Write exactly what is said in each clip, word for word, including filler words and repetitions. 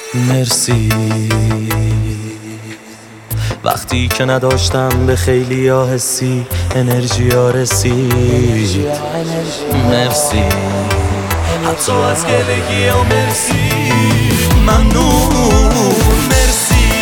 مرسی وقتی که نداشتم به خیلی ها حسی انرژی ها رسید. مرسی حتی از گلگی ها مرسی. ممنون مرسی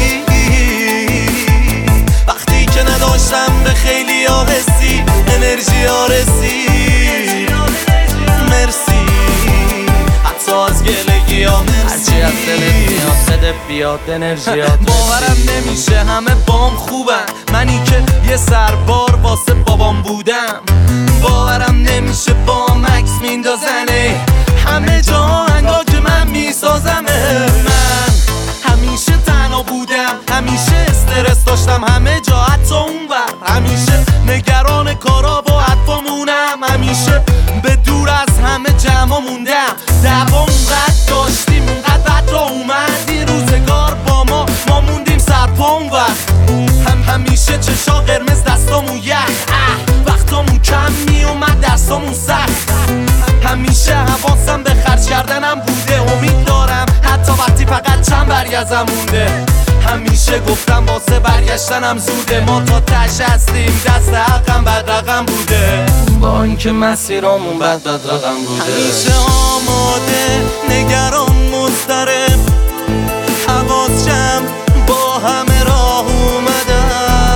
وقتی که نداشتم به خیلی ها حسی انرژی ها رسید. مرسی حتی از گلگی ها مرسی. هرچی از دلت میاد بده بیاد انرژیات. باورم نمیشه همه بام خوبن، منی که یه سربار واسه بابام بودم. باورم نمیشه بام عکس میندازنه همه جا آهنگا که من میسازمه. من همیشه تنها بودم، همیشه استرس داشتم همه جا حتی اونور. همیشه نگران کارا و حرفامونم، همیشه به دور از همه جمع موندم. دعوا اونقدر داشتیم اونقدر بد را اومد این روزگار با ما ما موندیم سرپا اونور. هم همیشه چشا قرمز دستامون یخ وقتامون کم میومد درسامون سخت. همیشه حواسم به خرج کردنم بوده، امید دارم حتی وقتی فقط چند برگزم مونده. همیشه گفتم واسه برگشتنم زوده، ما تا تش هستیم دست حقم بد رقم بوده. با اینکه مسیرامون بد بد رقم بوده. همیشه آماده نگران مضطرب حواس جمع با همه راه اومدم.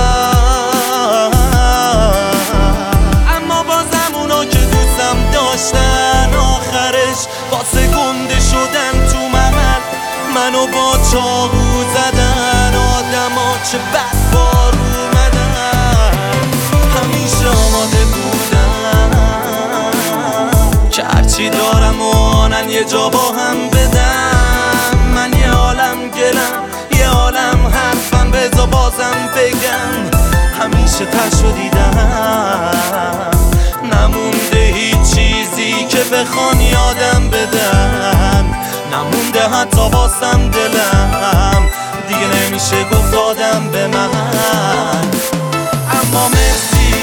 اما بازم اونا که دوستم داشتن آخرش واسه گنده شدن تو ممل منو با چاقو زدن. آدما چه بد بار اومدن. همیشه آماده بودم که هرچی دارم و آنن یه جا با هم بدم. من یه عالم گلم یه عالم حرفم بذار بازم بگم. همیشه ترشو دیدم نمونده هیچ چیزی که بخوان یادم بدن. نمونده حتی واسم دلم دیگه نمیشه گفت دادم به من. اما مرسی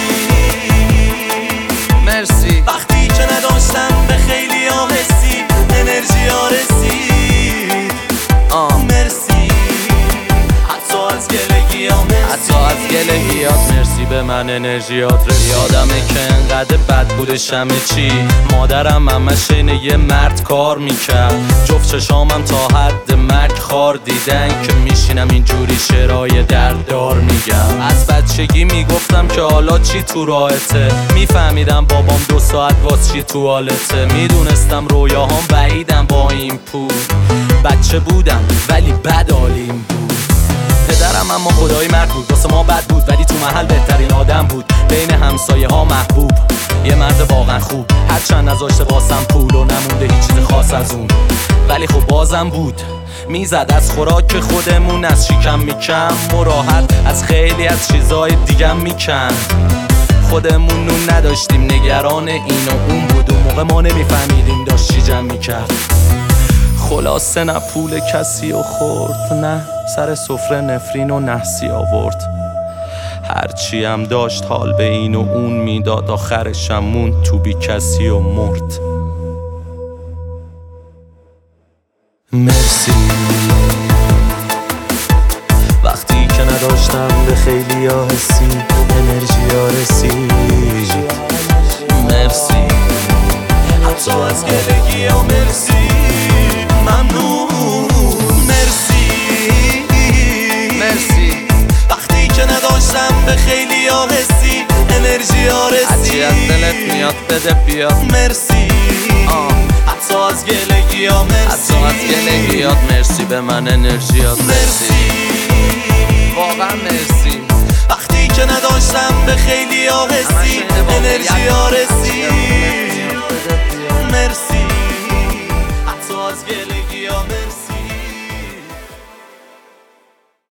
مرسی وقتی که نداشتم به خیلی ها حسی انرژی ها رسید. آه مرسی حتی از گلگی ها مرسی. حتی از گلگی ها مرسی به من انرژیات رسید. یادمه که انقدر بد بودش همه چی، مادرم همش اینه یه مرد کار میکرد. جفت چشامم تا حد مرگ خار دیدن که میشینم اینجوری شعرهای درددار میگم. از بچگی میگفتم که حالا چی تو راهته، میفهمیدم بابام دو ساعت واس چی توالته. میدونستم رویاهام بعیدم با این پول. بچه بودم ولی بد عالیم بود. پدرم اما خدایی مرد بود، واسه ما بد بود ولی تو محل بهترین آدم بود. بین همسایه ها محبوب، یه مرد واقعا خوب. هرچند نذاشته واسم پول و نمونده هیچ چیز خاص از اون، ولی خب بازم بود. میزد از خوراک خودمون از شکم میکم و راحت از خیلی از چیزای دیگم میکن. خودمون نون نداشتیم نگران این و اون بود. اون موقع ما نمیفهمیدیم داشت چی جمع میکرد. خلاصه نه پول کسی و خورد، نه سر سفره نفرین و نحسی آورد. هرچی هم داشت حال به این و اون میداد، آخرشم موند تو بی کسی و مرد. مرسی وقتی که نداشتم به خیلی ها حسی انرژی ها رسید. مرسی حتی از گلگی ها مرسی. ممنون مرسی مرسی وقتی که نداشتم به خیلی ها حسی انرژی ها رسید. هرچی از دلت میاد بده بیاد. مرسی آه. حتی از گلگی ها مرسی. حتی از گلگی ها مرسی به من انرژیات مرسی. واقعا مرسی وقتی که نداشتم به خیلی ها حسی انرژی ها رسید.